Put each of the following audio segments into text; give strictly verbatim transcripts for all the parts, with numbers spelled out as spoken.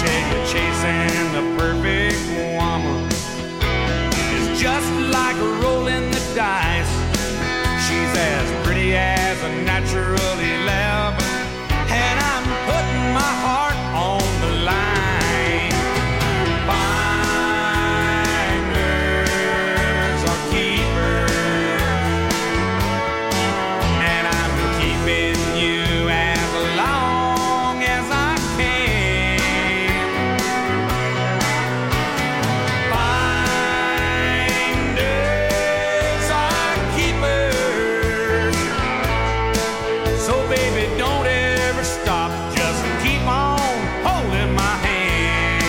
tell you, chasing the perfect woman is just like rolling the dice. She's as pretty as a natural eleven, and I'm putting my heart on the line. Finders are keepers, and I'm keeping you as long as I can. Finders are keepers, so baby, don't ever stop. Just keep on holding my hand.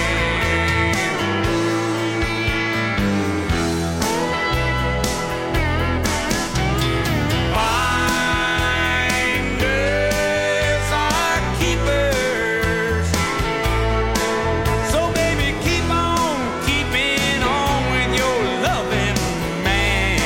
Finders are keepers, so baby, keep on keeping on with your loving man.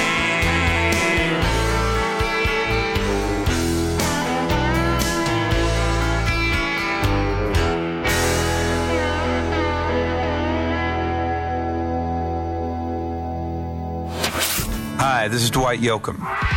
Hi, this is Dwight Yoakam.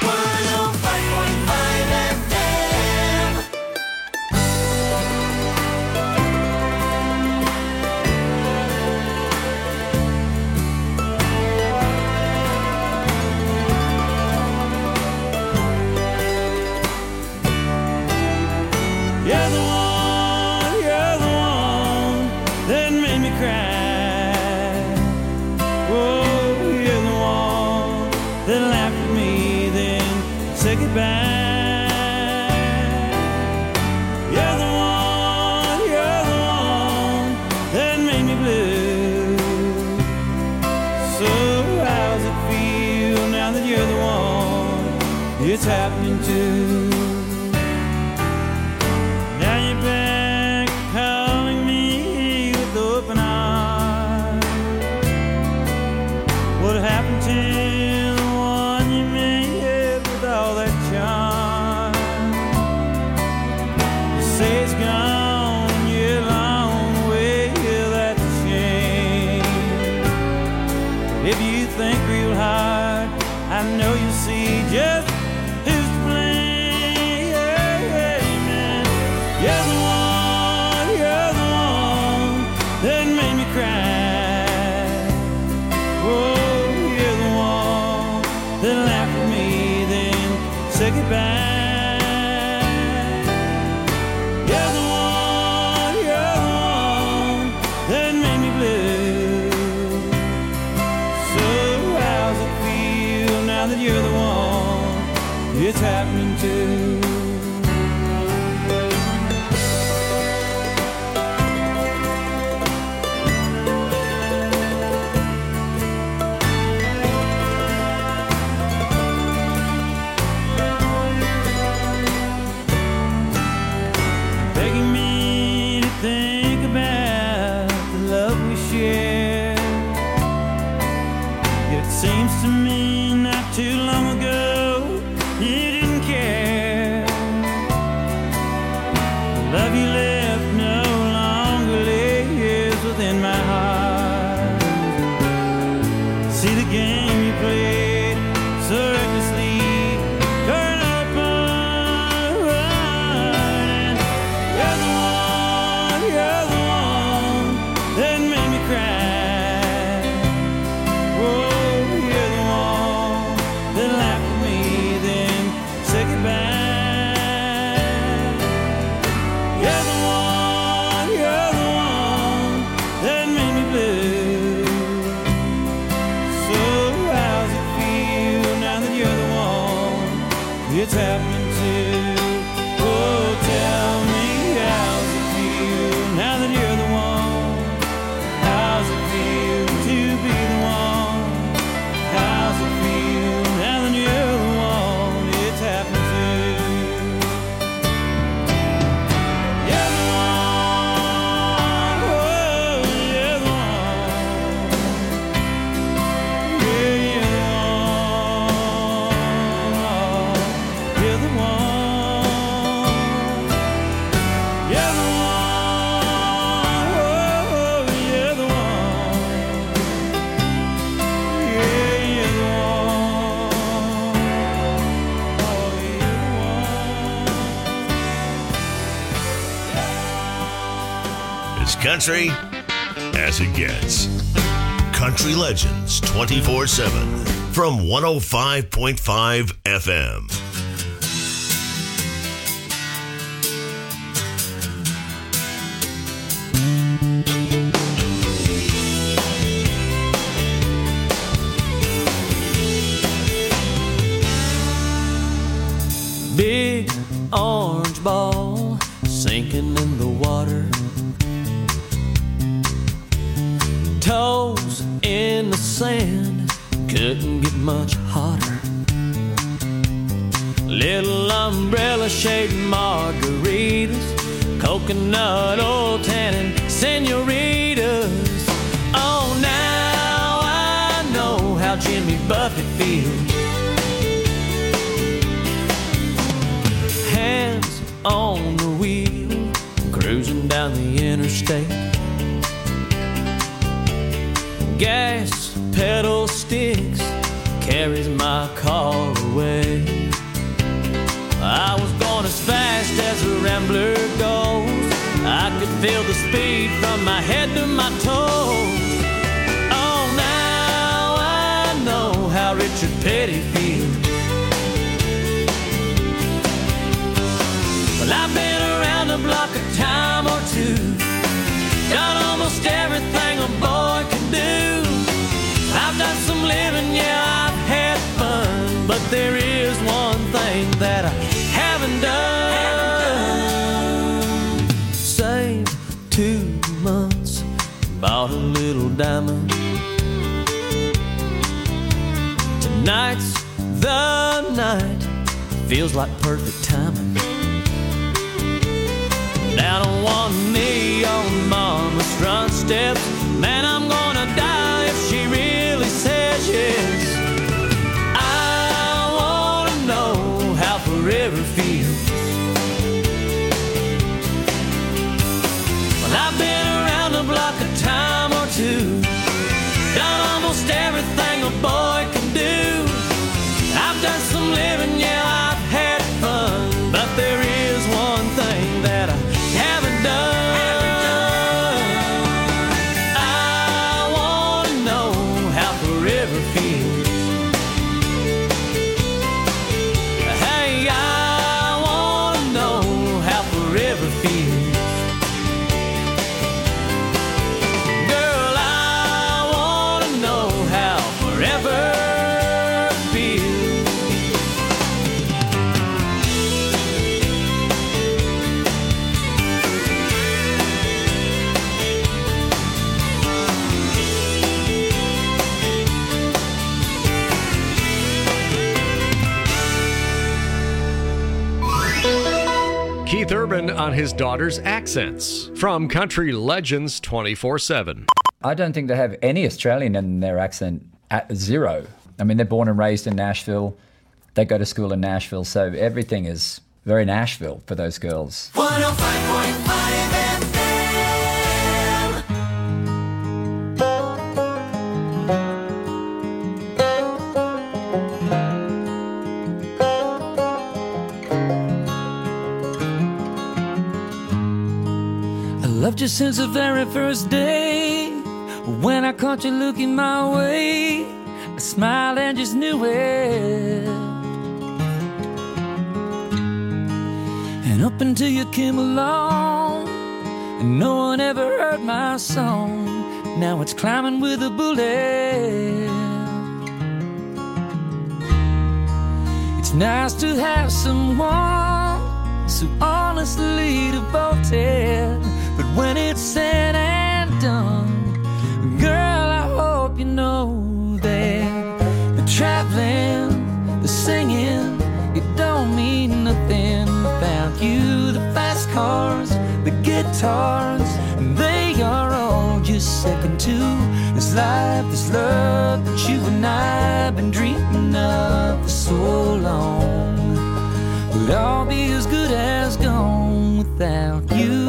You're the one, you're the one that made me cry. Oh, you're the one that laughed at me, then said goodbye. You're the one, you're the one that made me blue. So how's it feel now that you're the one it's happening to? Now you're back calling me with open arms. What happened to the one you made with all that charm? You say it's gone, you're a long way, yeah, that's a shame. If you think real hard, I know you see just who's to blame. You're the one, you're the one that made me cry. Oh, you're the one that laughed at me, then said goodbye. You're the one, you're the one that made me blue. So how's it feel now that you're the one it's happening to? Begging me to think about the love we shared. Yet it seems to me not too long ago you didn't care. As country as it gets. Country Legends twenty-four seven from one oh five point five F M. Big orange ball sinking in the water, toes in the sand, couldn't get much hotter. Little umbrella shaped margaritas, coconut oil tannin senoritas. Oh, now I know how Jimmy Buffett feels. Hands on the wheel, cruising down the interstate. Gas pedal sticks, carries my car away. I was going as fast as a rambler goes. I could feel the speed from my head to my toes. Oh, now I know how Richard Petty feels. Well, I've been around the block a time or two, done almost everything a boy can do. I've done some living, yeah, I've had fun, but there is one thing that I haven't done. Saved two months, bought a little diamond. Tonight's the night, feels like perfect timing. Down on one knee on mama's front steps, man, I'm gonna die if she really says yes. I wanna know how forever feels. Well, I've been around the block a time or two, done almost everything a boy can do. I've done some living, yeah, I've had fun, but there is one thing that I haven't done. I wanna know how forever feels. Hey, I wanna know how forever feels. Girl, I wanna know how forever feels. Keith Urban on his daughter's accents from Country Legends twenty-four seven. I don't think they have any Australian in their accent at zero. I mean, they're born and raised in Nashville. They go to school in Nashville, so everything is very Nashville for those girls. one oh five point five F M. I loved you since the very first day. When I caught you looking my way, I smiled and just knew it. And up until you came along, and no one ever heard my song. Now it's climbing with a bullet. It's nice to have someone so honestly devoted, but when it's said and done, girl, I hope you know that the traveling, the singing, it don't mean nothing without you. The fast cars, the guitars, they are all just second to this life, this love that you and I have been dreaming of for so long. Would all be as good as gone without you.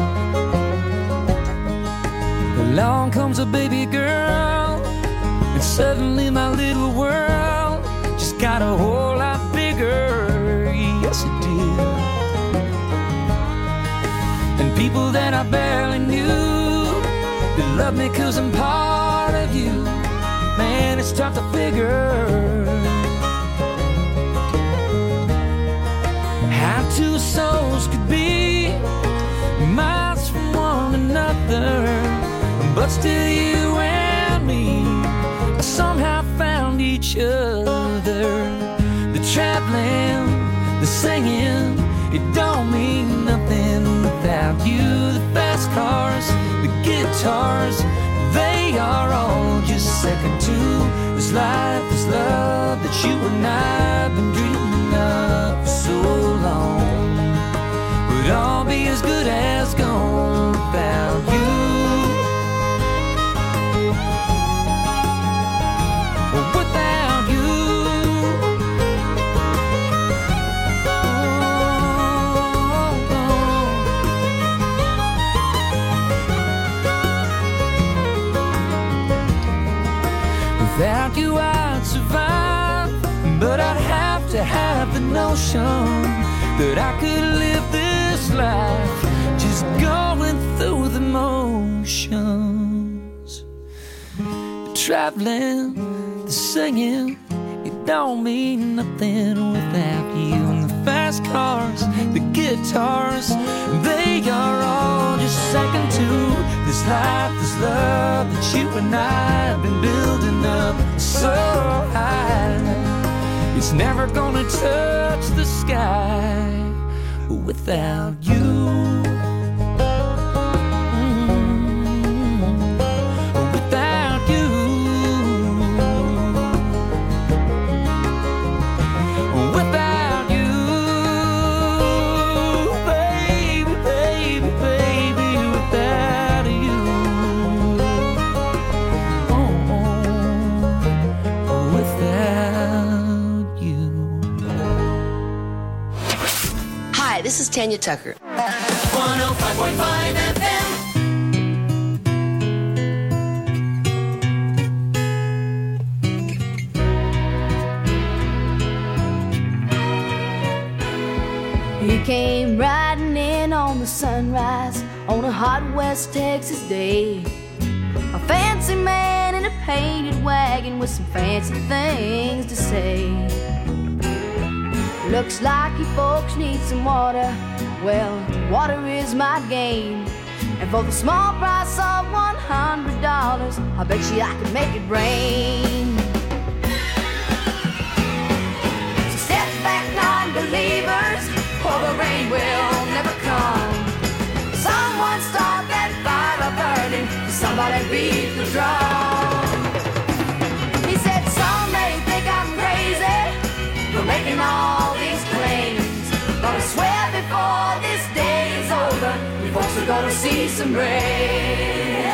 Along comes a baby girl, and Suddenly my little world just got a whole lot bigger. Yes, it did. And people that I barely knew, they love me cause I'm part of you. Man, it's tough to figure how two souls could be miles from one another, but still you and me somehow found each other. The traveling, the singing, it don't mean nothing without you. The fast cars, the guitars, they are all just second to this life, this love that you and I have been dreaming of for so long. Would all be as good as gone without you. Without you. Oh, oh. Without you I'd survive, but I'd have to have the notion that I could live this life just going through the motions. The traveling, the singing, it don't mean nothing without you. And the fast cars, the guitars, they are all just second to this life, this love that you and I have been building up so high. It's never gonna touch the sky without you. This is Tanya Tucker. one oh five point five F M. He came riding in on the sunrise on a hot West Texas day. A fancy man in a painted wagon with some fancy things to say. Looks like you folks need some water. Well, water is my game. And for the small price of one hundred dollars, I bet you I could make it rain. So step back, non-believers, or the rain will never come. Someone start that fire burning, somebody beat the drum. He said some may think I'm crazy for making all these claims, but I swear before this day is over, you folks are gonna see some rain.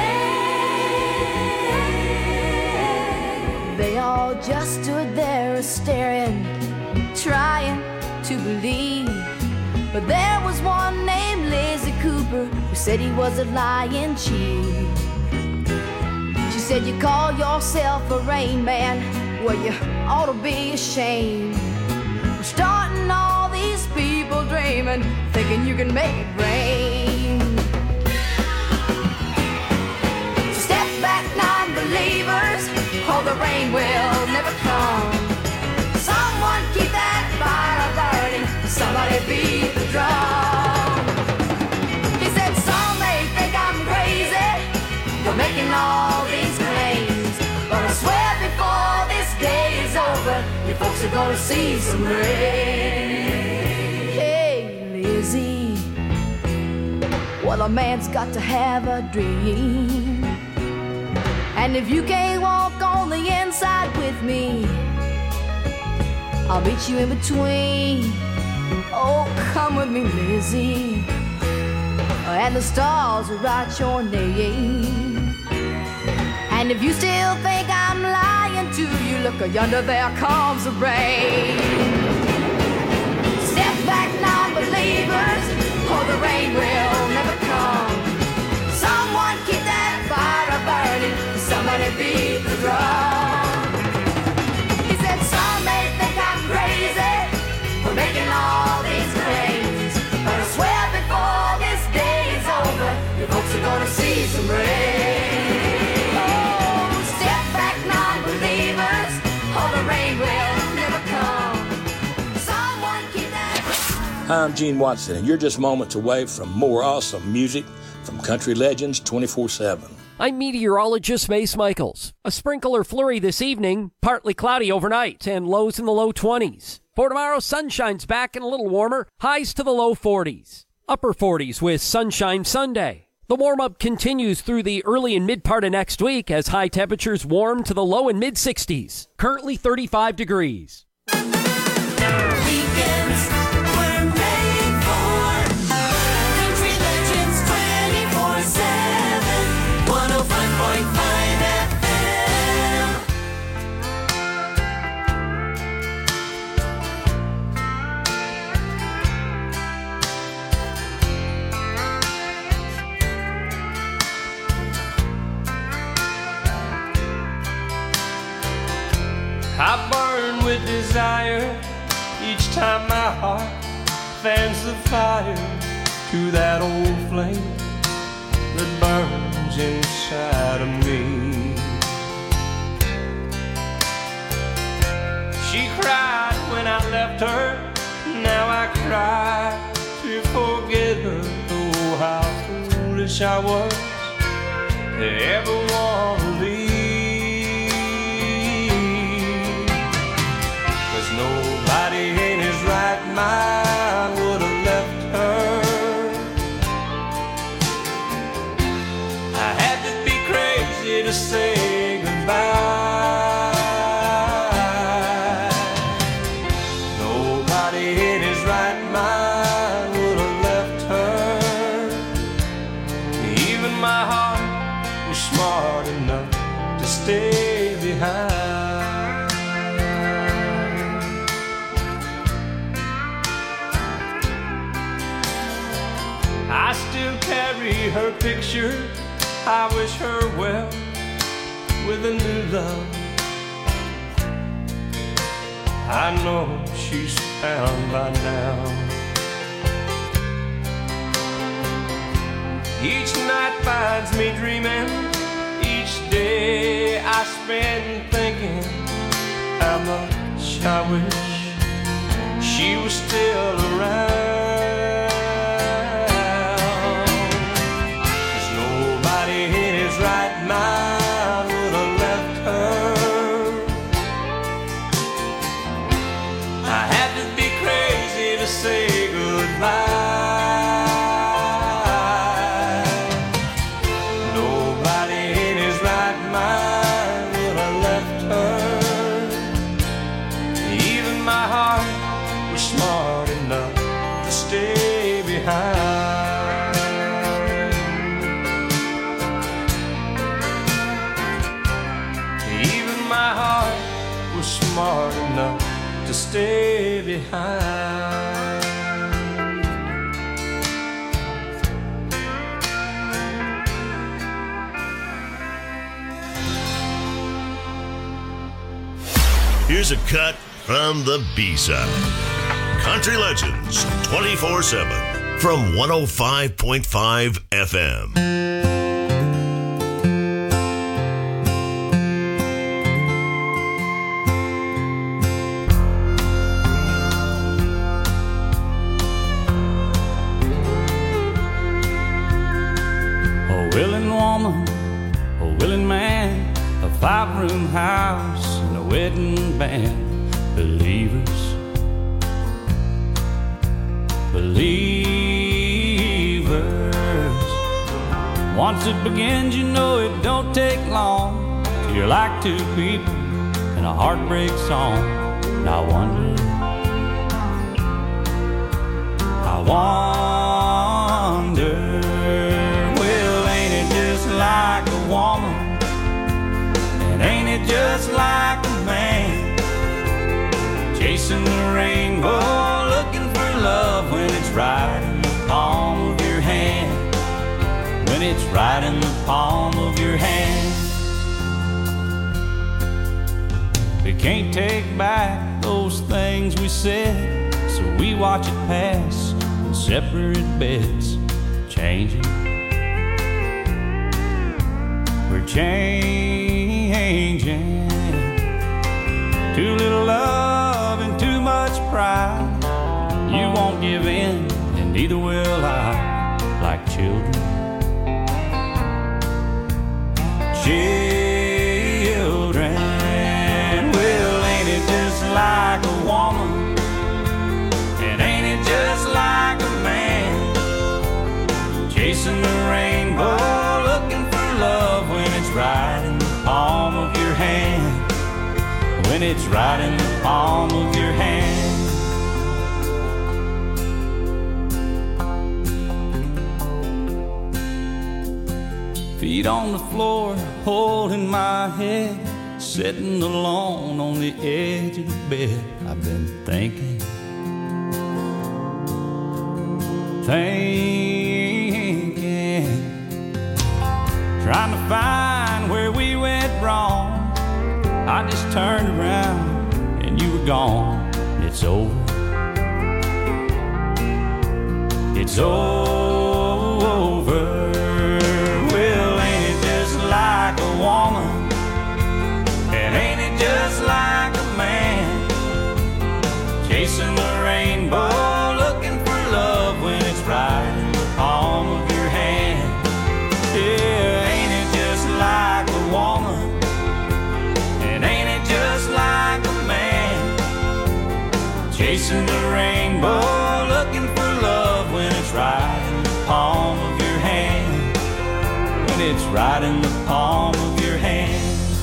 They all just stood there staring, trying to believe. But there was one named Lizzie Cooper who said he was a lying chief. She said, you call yourself a rain man, well, you ought to be ashamed. Starting all these people dreaming, thinking you can make it rain. So step back, non-believers, or the rain will never come. Someone keep that fire burning, somebody beat the drum. He said some may think I'm crazy for making all these claims, but I swear before this day is over, you folks are gonna see some rain. Hey, Lizzie, well, a man's got to have a dream. And if you can't walk on the inside with me, I'll meet you in between. Oh, come with me, Lizzie, and the stars will write your name. And if you still think I'm lying to you, look yonder, there comes the rain. Step back, non-believers, or the rain will never come. Someone keep that fire burning, somebody beat the drum. Hi, I'm Gene Watson, and you're just moments away from more awesome music from Country Legends twenty-four seven. I'm meteorologist Mace Michaels. A sprinkle or flurry this evening, partly cloudy overnight, and lows in the low twenties. For tomorrow, sunshine's back and a little warmer, highs to the low forties. Upper forties with sunshine Sunday. The warm-up continues through the early and mid part of next week as high temperatures warm to the low and mid sixties. Currently thirty-five degrees. Weekends were made for Country Legends twenty-four seven, one oh five point five F M. I burn with desire each time my heart fans the fire to that old flame that burns inside of me. She cried when I left her, now I cry to forget her. Oh, how foolish I was to ever want to leave. Nobody in his right mind would have left her. I had to be crazy to say goodbye. Nobody in his right mind would have left her. Even my heart was smart enough to stay behind. I still carry her picture. I wish her well with a new love. I know she's found by now. Each night finds me dreaming. Each day I spend thinking how much I wish she was still around. Right mind would have left her. I had to be crazy to say goodbye. Nobody in his right mind would have left her. Even my heart was smart enough to stay behind. My heart was smart enough to stay behind. Here's a cut from the B-side. Country Legends twenty-four seven from one oh five point five F M. Five-room house and a wedding band. Believers, believers. Once it begins, you know it don't take long till you're like two people in a heartbreak song. And I wonder, I wonder, well, ain't it just like a woman? Ain't it just like a man chasing the rainbow, looking for love when it's right in the palm of your hand, when it's right in the palm of your hand. We can't take back those things we said, so we watch it pass in separate beds, changing. We're changing. Too little love and too much pride. You won't give give in, and neither will I, like children. Children, well, ain't it just like a woman? And ain't it just like a man? Chasing the rainbow, looking for love when it's right in the palm of your hand. When it's right in the palm of your hand. Feet on the floor, holding my head, sitting alone on the edge of the bed. I've been thinking, thinking, trying to find where we went wrong. I just turned around and you were gone. It's over. It's over. Well, ain't it just like a woman? And ain't it just like a man? Chasing the rainbow, looking for love when it's right in the palm of your hand. Yeah, ain't it just like a woman? Just like a man, chasing the rainbow, looking for love when it's right in the palm of your hand. When it's right in the palm of your hand.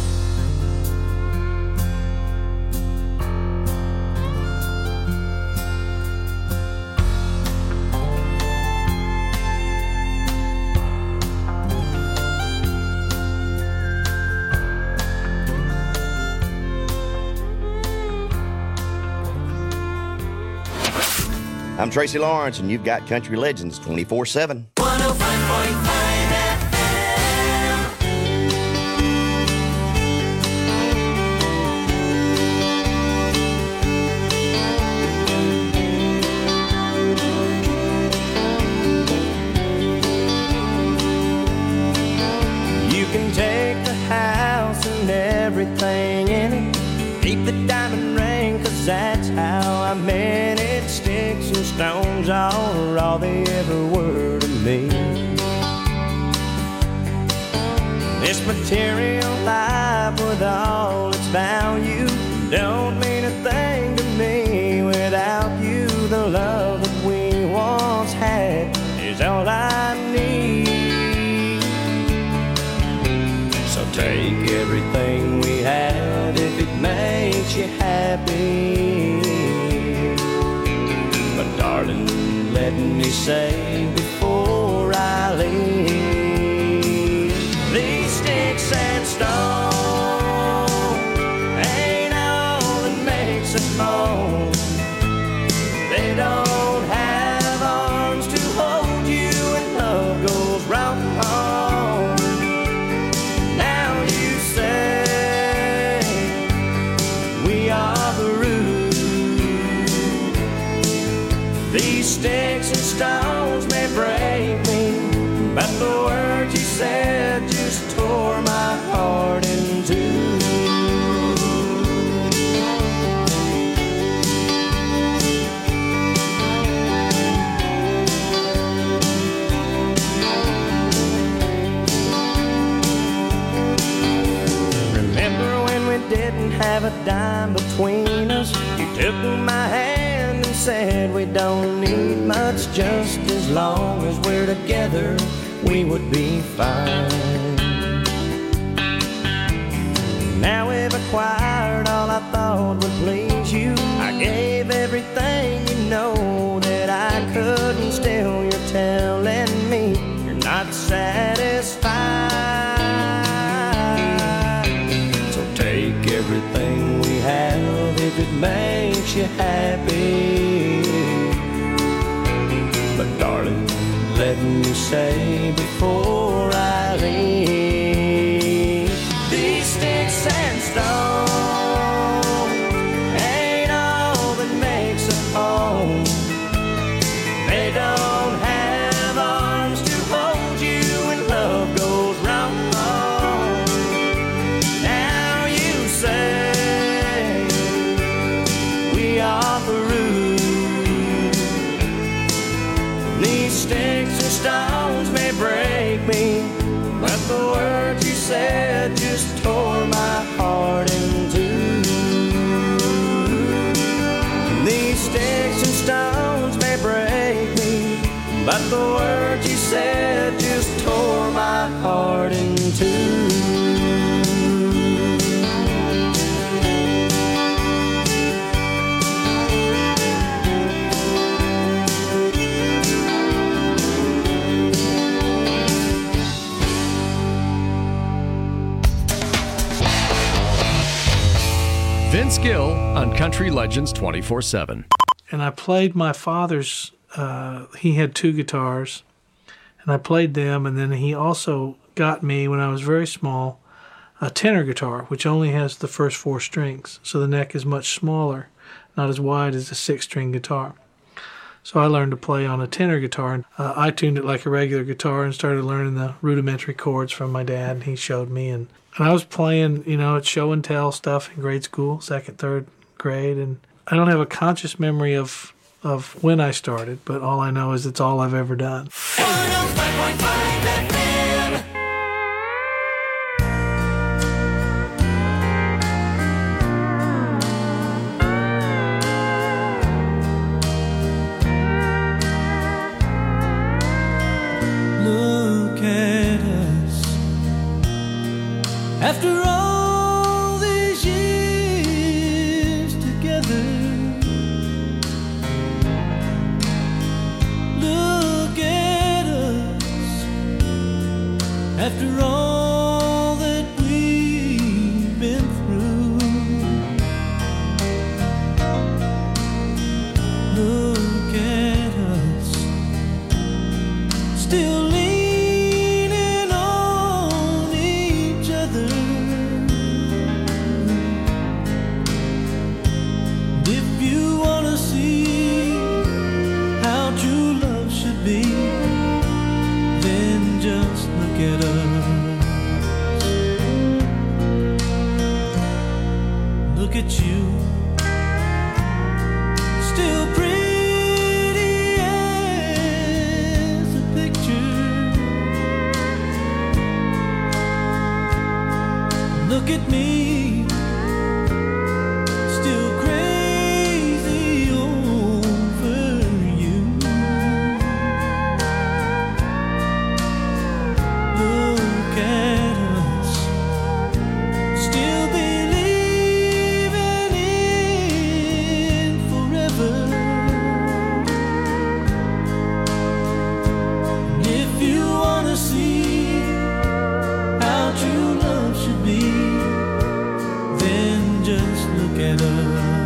I'm Tracy Lawrence, and you've got Country Legends twenty-four seven. one oh five point five F M. You can take the house and everything in it, keep the diamond ring, 'cause that's how I meant it. Sticks and stones are all they ever were to me. This material life with all its value don't mean a thing to me without you. The love that we once had is all I need. So take everything we have if it makes you happy. But darling, let me say before I leave, these sticks and stones ain't all that makes a home. They don't have arms to hold you and love goes round and round. Now you say we are the root. These sticks and stones may break me, but the words you said just tore my heart in two. Remember when we didn't have a dime between us? You took my hand and said we don't need much, just as long as we're together we would be fine. Now we've acquired all I thought would please you. I gave everything, you know that I couldn't. Still you're telling me you're not satisfied. So take everything we have if it makes you happy. But darling, let me say before I leave, these sticks and stones ain't all that makes a home. They don't have arms to hold you when love goes wrong. Now you say we are the root. but the words you said just tore my heart in two. Vince Gill on Country Legends twenty-four seven. And I played my father's, uh, he had two guitars, and I played them, and then he also got me, when I was very small, a tenor guitar, which only has the first four strings, so the neck is much smaller, not as wide as a six-string guitar. So I learned to play on a tenor guitar, and uh, I tuned it like a regular guitar and started learning the rudimentary chords from my dad, and he showed me, and And I was playing, you know, at show and tell stuff in grade school, second, third grade. And I don't have a conscious memory of of when I started, but all I know is it's all I've ever done. Look at us. After all these years together, look at us. After all that we've been through, look at us, still leaning on each other. If you wanna see how true love should be, then just look at us. Look at you, still pretty as a picture. Look at me, still crazy over you. Look at us, still believing in forever. And if you wanna see how true love should be, then just look at us.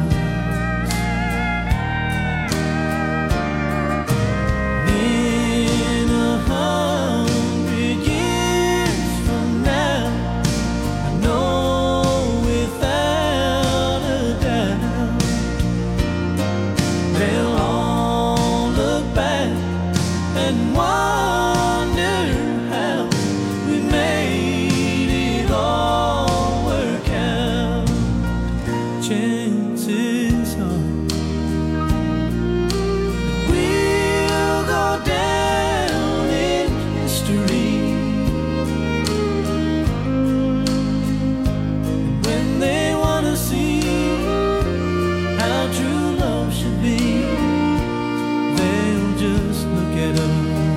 In a hundred years from now, I know without a doubt, they'll all look back and wonder how we made it all work out. Chances are that we'll go down in history. And when they wanna see how true love should be, they'll just look at us.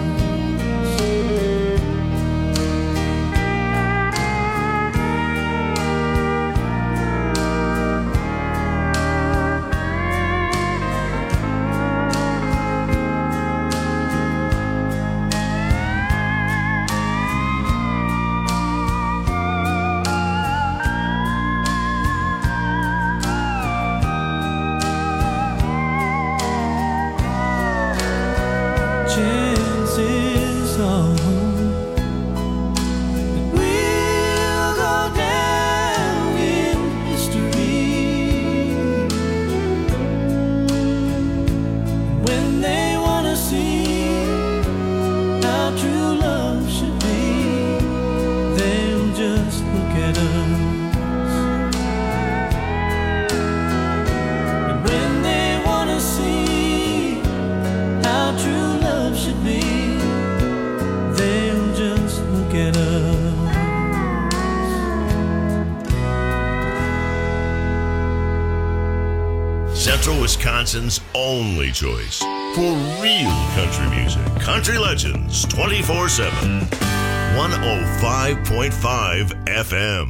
Chances are that we'll go down in history. When they wanna see how true love should be, they'll just look at us. And when they wanna see how true love should be, they'll just look at us. Central Wisconsin's only choice for real country music. Country Legends twenty-four seven. one oh five point five F M.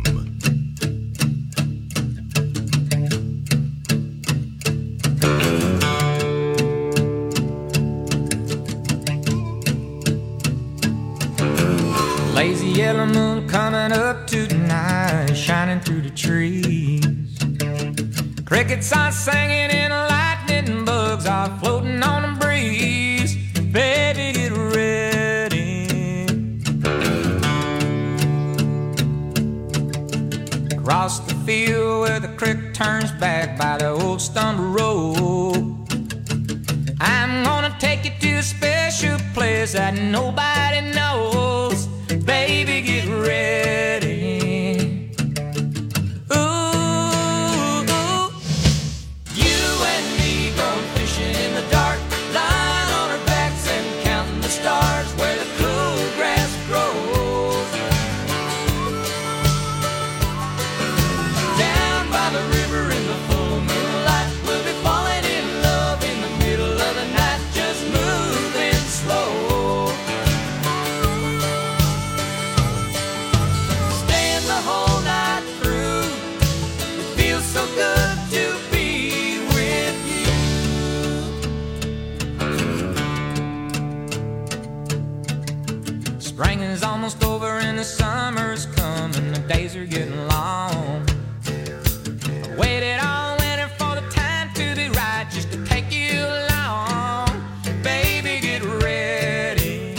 Lazy yellow moon coming up tonight, shining through the trees. Crickets are singing and lightning bugs are floating on the breeze. Baby, get ready. Across the field where the creek turns back by the old stone road, I'm gonna take you to a special place that nobody knows. Baby, get ready. Ooh, ooh. You and me going fishing in the dark, lying on our backs and counting the stars where the cool grass grows. Down by the river in the full moonlight, we'll be falling in love in the middle of the night, just moving slow. So good to be with you. Spring is almost over and the summer's coming. The days are getting long. I waited all winter for the time to be right, just to take you along. Baby, get ready.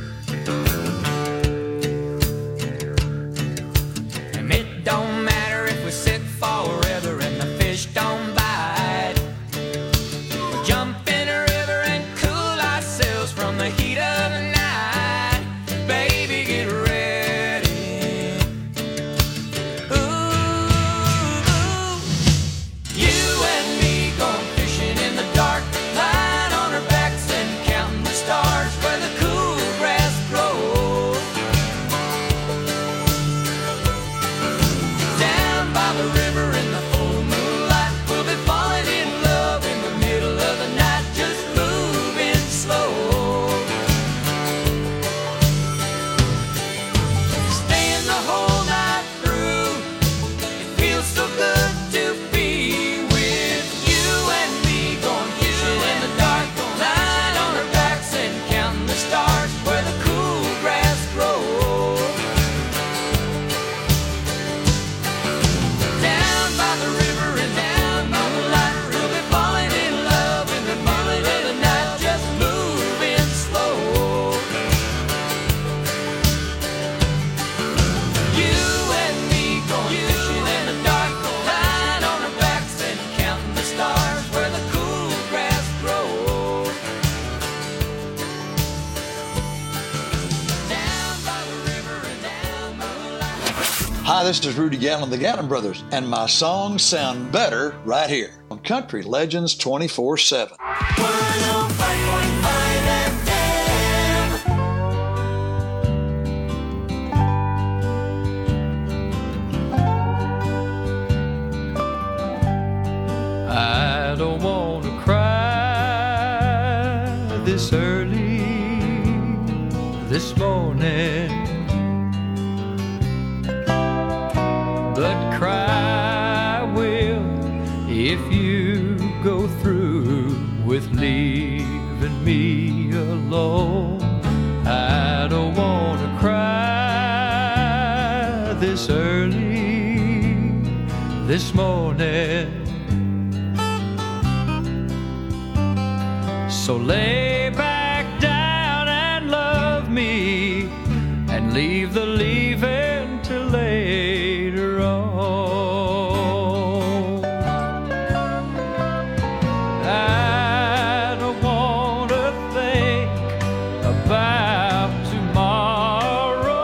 And it don't matter if we sit forever and the fish don't bite. We'll jump in a river and cool ourselves from the heat of the night. Baby, get ready. Ooh, ooh. You and me going fishing in the dark, lying on our backs and counting the stars where the cool grass grows. Down by the river in the full moonlight, we'll be falling in love in the middle of the night, just moving slow. Staying the whole night through, it feels so good to be with you and me going fishing in the dark, lying on our backs and counting the stars where the cool grass grows. Down by the river and down by the light, we'll be falling in love in the middle of the night, just moving slow. You and me going fishing in the dark, lying on our backs and counting the stars where the cool grass grows. Down by the river and down by the light. Hi, this is Rudy Gallon, the Gallon Brothers, and my songs sound better right here on Country Legends twenty-four seven. I don't want to cry this early this morning, but cry will if you go through with leaving me alone. I don't want to cry this early this morning, so lay back down and love me and leave the leaving till later on. I don't want to think about tomorrow.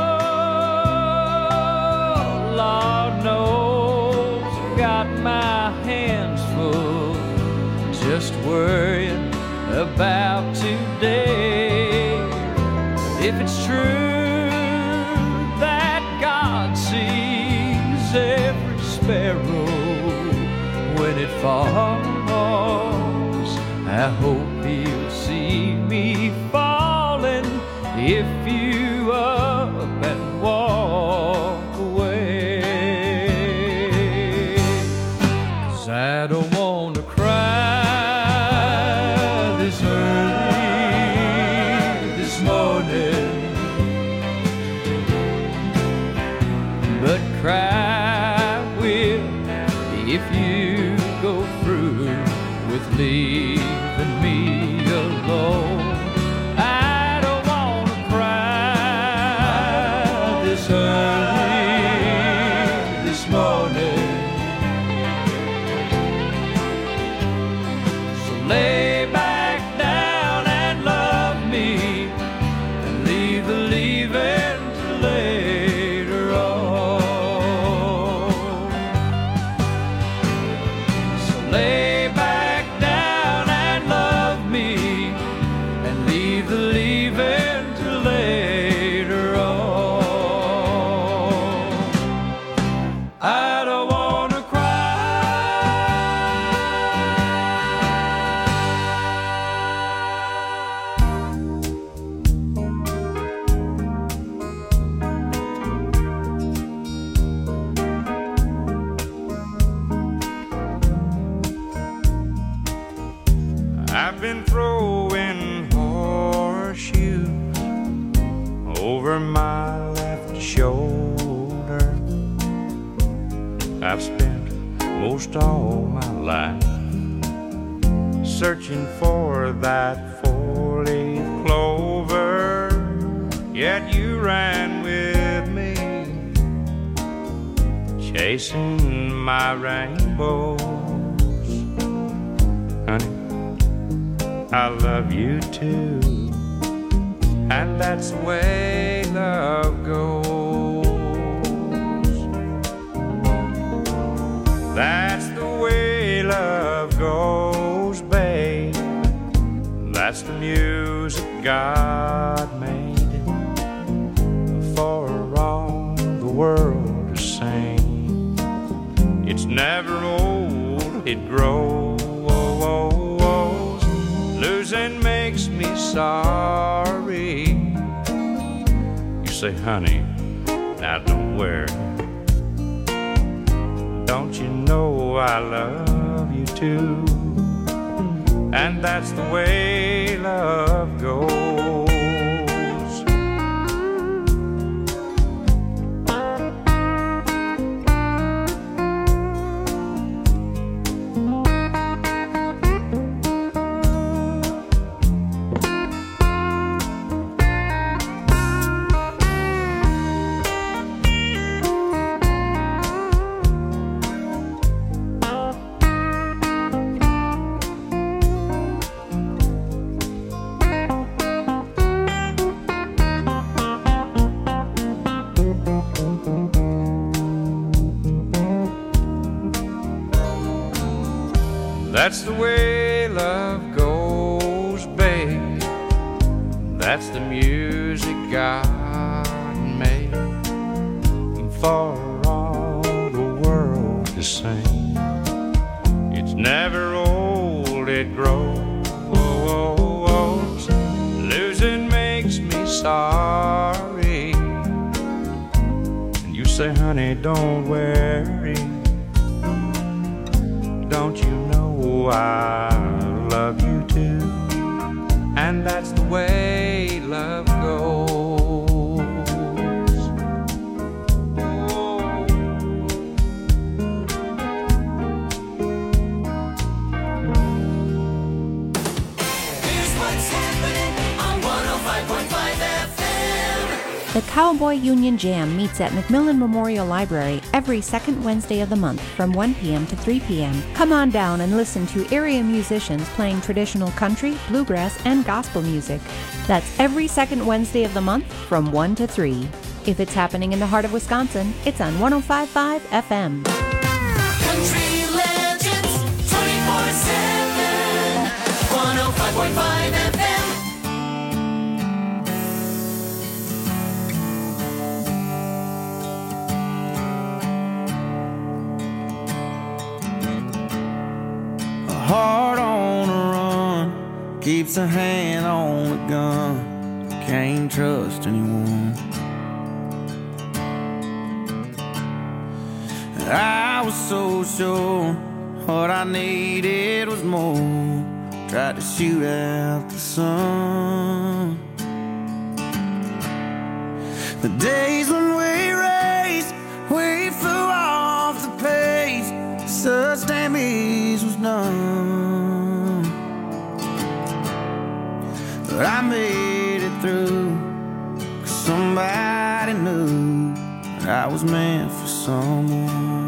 Lord knows I've got my hands full just worrying about today. If it's true that God sees every sparrow when it falls, I hope He if you up and walk away. 'Cause I don't want to cry this early this morning, but cry will if you go through with leaving me alone. I don't want to cry this early this morning, so lay back down and love me and leave the leaving till later on. So lay back down and love me and leave the leaving till later on. I don't want to cry. I've been throwing horseshoes over my left shoulder. I've spent most all my life searching for that four-leaf clover, yet you ran with me, chasing my rainbows. Honey, I love you too, and that's the way love goes. That's the way love goes, babe. That's the music God made for all the world to sing. It's never old, it grows. Losing makes me sorry. You say, honey, now don't worry. Don't you know I love you too? And that's the way love goes. That's the way love goes, babe. That's the music God made for all the world to sing. It's never old, it grows. Losing makes me sorry. And you say, honey, don't worry. Don't you know I love you too? And that's the way love goes. Here's what's happening on one oh five point five F M. The Cowboy Union Jam meets at McMillan Memorial Library every second Wednesday of the month from one p.m. to three p.m. Come on down and listen to area musicians playing traditional country, bluegrass, and gospel music. That's every second Wednesday of the month from one to three. If it's happening in the heart of Wisconsin, it's on one oh five point five F M. Country Legends twenty-four seven. one oh five point five F M. Heart on a run, keeps a hand on the gun, can't trust anyone. I was so sure what I needed was more. Tried to shoot out the sun. The days when we raced, we flew off the page. Such damage was done. But I made it through, 'cause somebody knew that I was meant for someone.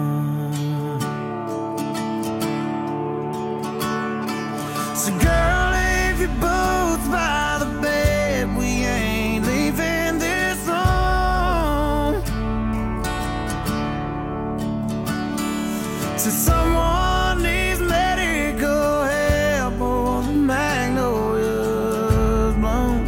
So girl, if you're both by the bed, we ain't leaving this room. So someone needs medical help or the magnolia's blown.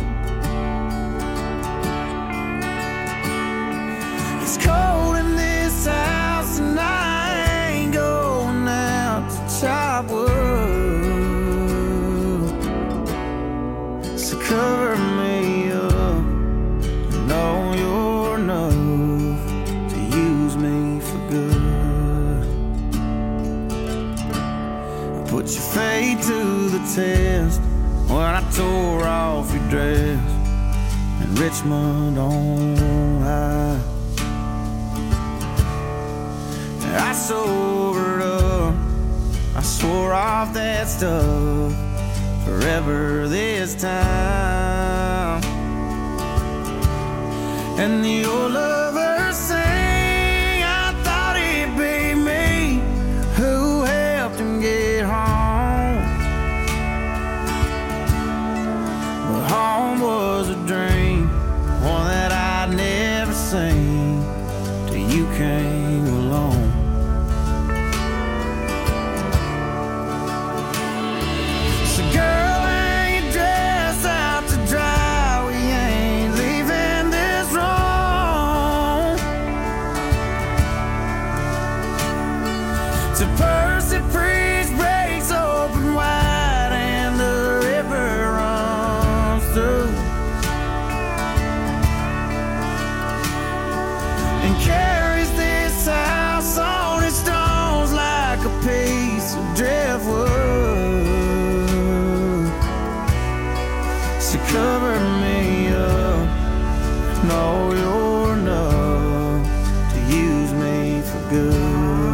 It's cold in this house and I ain't going out to chop wood. So cover me up, know you're enough to use me for good. I put your fate to the test when I tore off your dress in Richmond on high. I sobered up, I swore off that stuff forever this time. And the old lover sang, I thought it'd be me who helped him get home. But home was a dream, one that I'd never seen till you came along. Percy Priest breaks open wide and the river runs through and carries this house on its stones like a piece of driftwood. So cover me up, know you're enough to use me for good.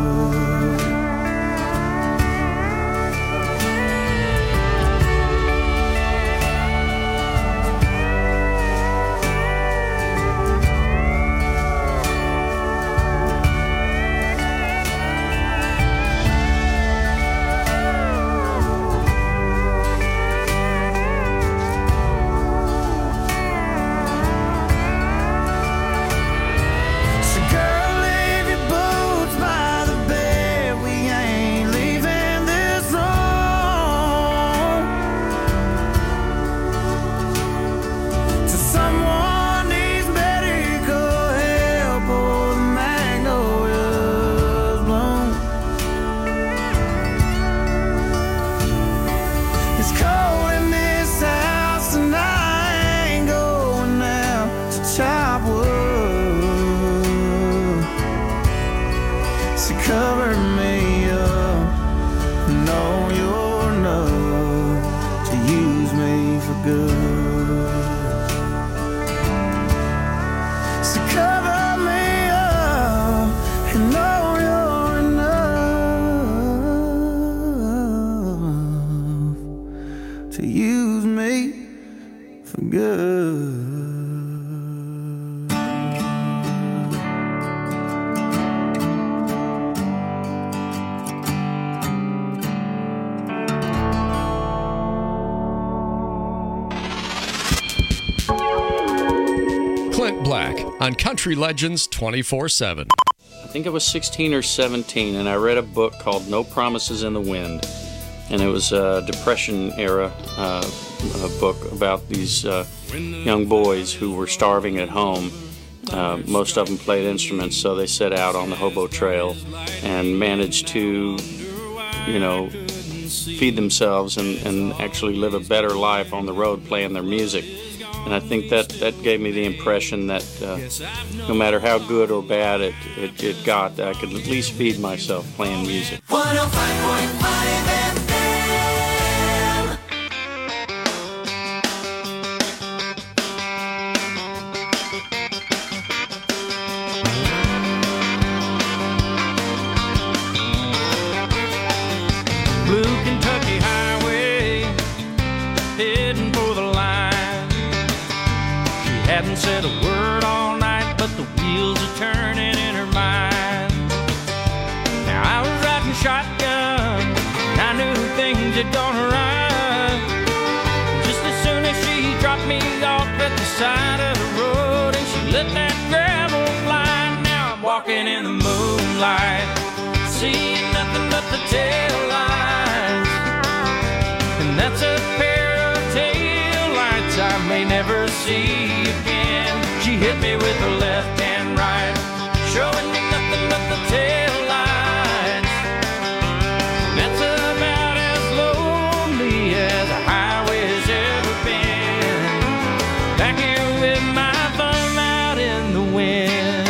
On Country Legends twenty-four seven. I think I was sixteen or seventeen, and I read a book called No Promises in the Wind. And it was a Depression era uh, a book about these uh, young boys who were starving at home. Uh, most of them played instruments, so they set out on the hobo trail and managed to, you know, feed themselves and, and actually live a better life on the road playing their music. And I think that, that gave me the impression that uh, no matter how good or bad it, it, it got, that I could at least feed myself playing music. one oh five point five F M. Blue Kentucky Highway, heading for the line. She hadn't said a word all night, but the wheels are turning in her mind. Now I was riding shotgun, and I knew things had gone right. Just as soon as she dropped me off at the side of the road, and she let that gravel fly. Now I'm walking in the moonlight, seeing nothing but the tail lights. And that's a pair of tail lights I may never see again. She hit me with her left and right, showing me nothing but the tail lights. And that's about as lonely as a highway has ever been. Back here with my thumb out in the wind.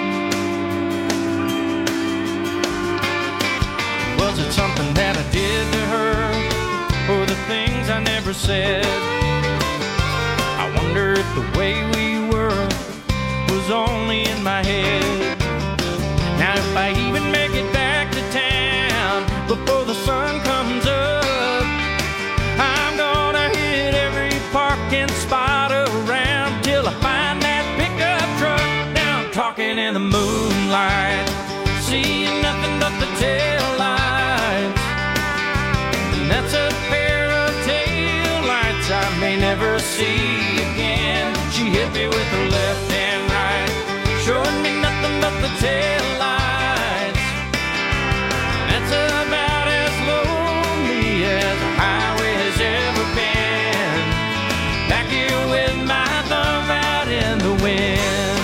Was it something that I did to her, or the things I never said? I wonder if the way we were was only in my head. Now if I even make it back to town before the sun comes up, I'm gonna hit every parking spot around till I find that pickup truck. Now I'm talking in the moonlight, seeing nothing but the tail lights. And that's a pair of tail lights I may never see again. She hit me with her left and right, showing me nothing but the tail lights. That's about as lonely as a highway has ever been. Back here with my thumb out in the wind.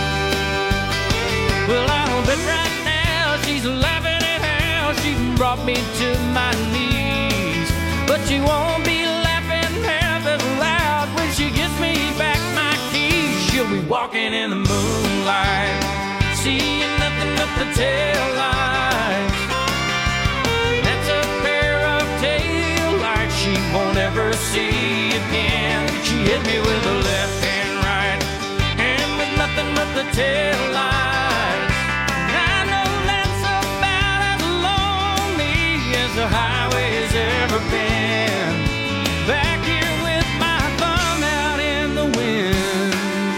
Well, I don't bet right now she's laughing at how she brought me to my knees. But she won't be laughing half as loud when she gives me back my keys. She'll be walking in the moonlight, seeing nothing but the tail lights. That's a pair of tail lights she won't ever see again. She hit me with her left and right, and with nothing but the tail lights. I know that's about as lonely as the highway has ever been. Back here with my thumb out in the wind.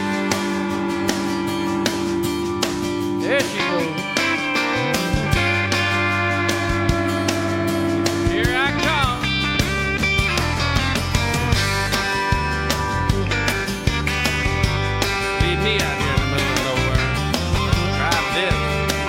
There she goes. Here I come. Leave me out here in the middle of nowhere. Try this.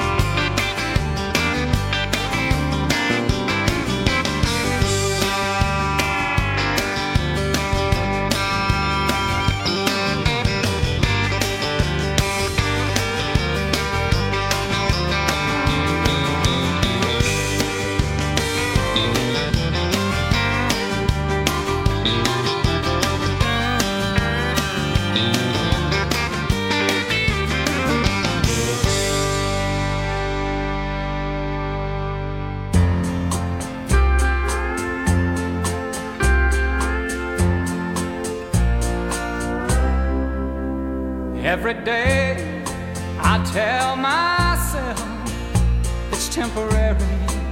Every day I tell myself it's temporary,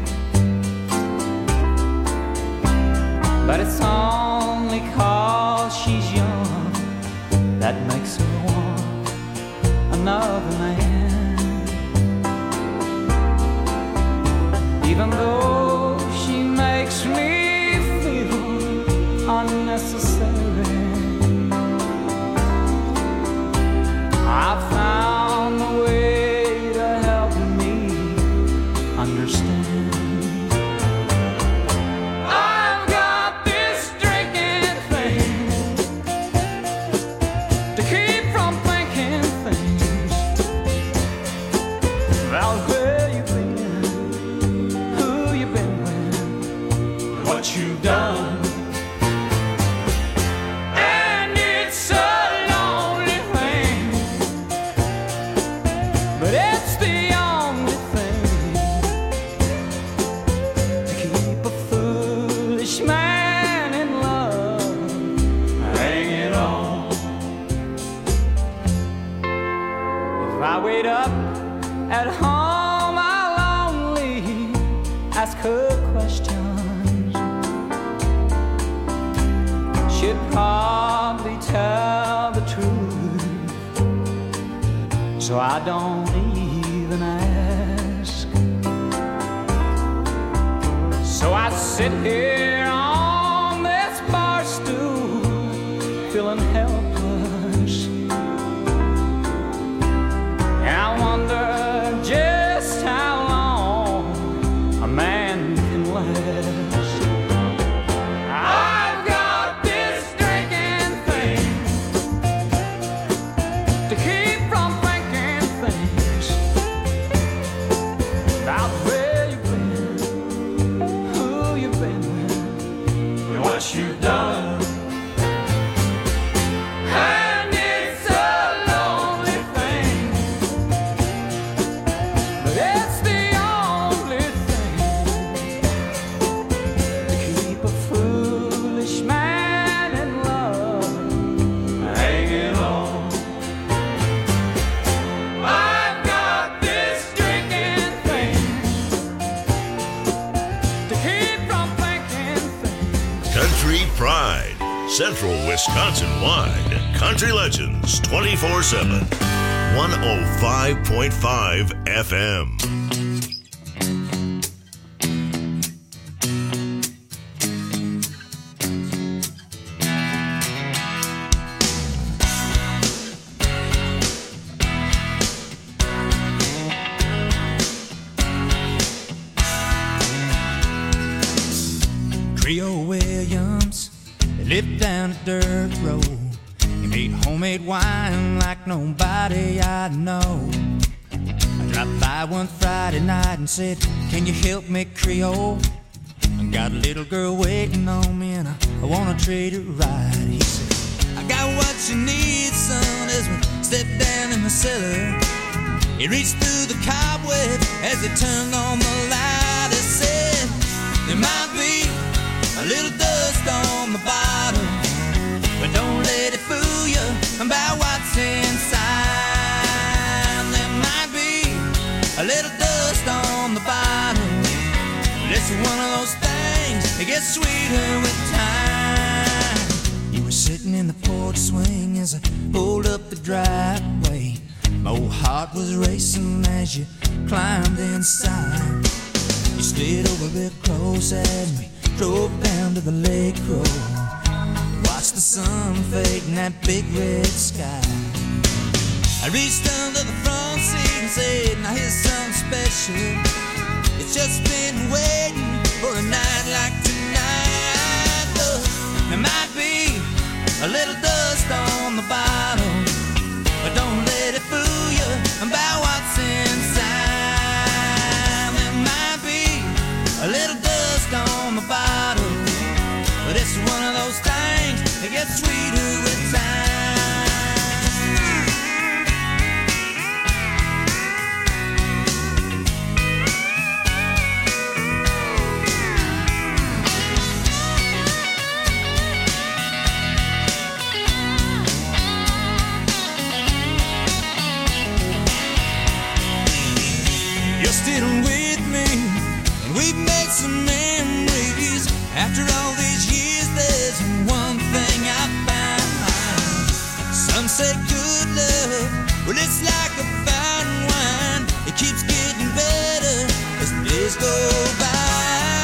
but it's only 'cause she's young that makes her want another man. Even though she makes me feel unnecessary, I found a way to help me understand. I've got this drinking thing to keep from thinking things about where you've been, who you ask her questions, she'd probably tell the truth. So I don't even ask. So I sit here on this bar stool, feeling helpless. And I wonder just how long a man can last. I've got this drinking thing to keep from thinking things about where you've been, who you've been with, and what you've done. And it's a lonely thing, but it's the only thing to keep a foolish man in love hanging on. I've got this drinking thing to keep from thinking things. Country Pride, Central Wisconsin wide. Country Legends twenty-four seven. one oh five point five F M. Creole Williams, they lived down a dirt road. He made homemade wine like nobody I know. I dropped by one Friday night and said, can you help me, Creole? I got a little girl waiting on me and I, I wanna treat her right. He said, I got what you need, son, as we stepped down in the cellar. He reached through the cobweb as he turned on the light. He said, there might be a little dust on the bottom, but don't let it fool you about what's inside. There might be a little dust on the bottom, but it's one of those things that gets sweeter with time. You were sitting in the porch swing as I pulled up the driveway. My old heart was racing as you climbed inside. You slid over real close as we drove down to the lake road. Watched the sun fade in that big red sky. I reached under the front seat and said, now here's something special. It's just been waiting for a night like tonight. Look, there might be a little dust on the bottom, but don't let it fool you about what's inside. There might be a little dust on the bottom, but it's one of those things that gets sweeter with time. You're still with me, and we've made some memories. After all these years, there's one thing I found. Some say good love, well, it's like a fine wine. It keeps getting better as the days go by.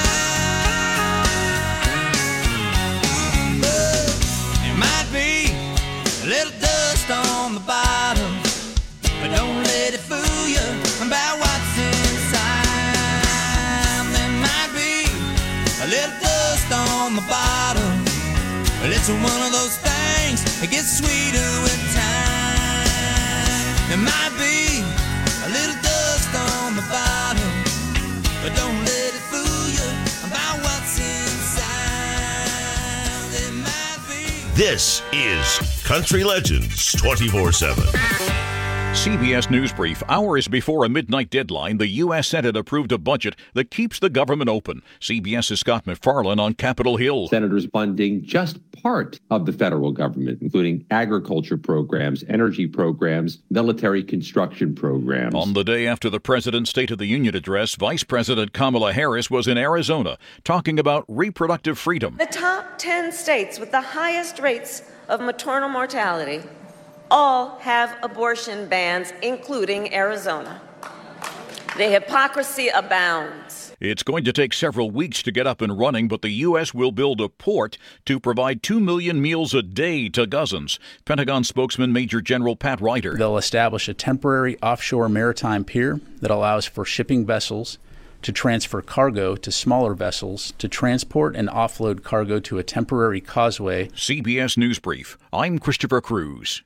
But there might be a little dust on the bottom, but don't let it fool you about what's inside. There might be a little dust on the bottom, but it's one of those things that gets sweeter with time. There might be a little dust on the bottom, but don't let it fool you about what's inside. There might be. This is Country Legends twenty-four seven. C B S News Brief. Hours before a midnight deadline, the U S Senate approved a budget that keeps the government open. CBS's Scott McFarlane on Capitol Hill. Senators funding just part of the federal government, including agriculture programs, energy programs, military construction programs. On the day after the President's State of the Union address, Vice President Kamala Harris was in Arizona talking about reproductive freedom. The top ten states with the highest rates of maternal mortality all have abortion bans, including Arizona. The hypocrisy abounds. It's going to take several weeks to get up and running, but the U S will build a port to provide two million meals a day to Gazans. Pentagon spokesman Major General Pat Ryder. They'll establish a temporary offshore maritime pier that allows for shipping vessels to transfer cargo to smaller vessels, to transport and offload cargo to a temporary causeway. C B S News Brief. I'm Christopher Cruz.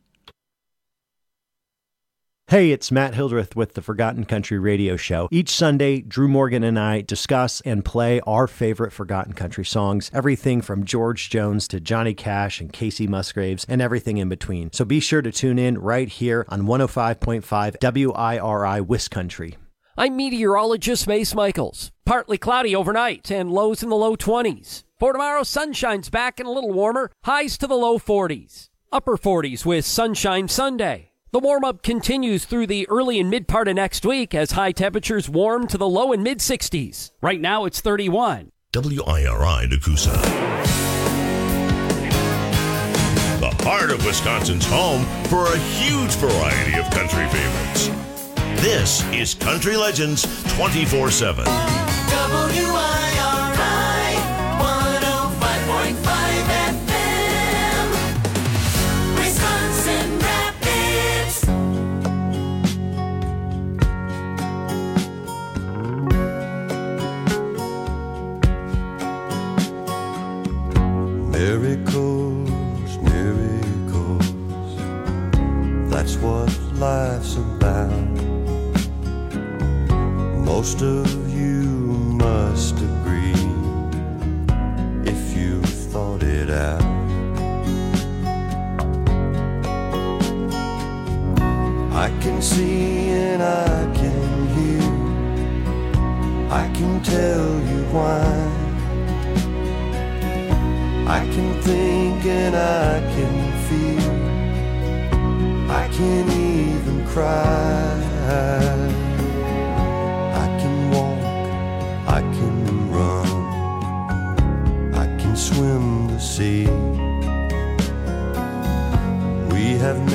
Hey, it's Matt Hildreth with the Forgotten Country Radio Show. Each Sunday, Drew Morgan and I discuss and play our favorite Forgotten Country songs, everything from George Jones to Johnny Cash and Casey Musgraves and everything in between. So be sure to tune in right here on one oh five point five W I R I Wiscountry. I'm meteorologist Mace Michaels. Partly cloudy overnight and lows in the low twenties. For tomorrow, sunshine's back and a little warmer, highs to the low forties. Upper forties with sunshine Sunday. The warm-up continues through the early and mid part of next week as high temperatures warm to the low and mid-sixties. Right now, it's thirty-one. W I R I Nakusa. The heart of Wisconsin's home for a huge variety of country favorites. This is Country Legends twenty-four seven. W I R I one oh five point five F M, Wisconsin Rapids. Miracles, miracles, that's what life's about. Most of you must agree if you've thought it out. I can see and I can hear, I can tell you why. I can think and I can feel, I can even cry. I can run, I can swim the sea. We have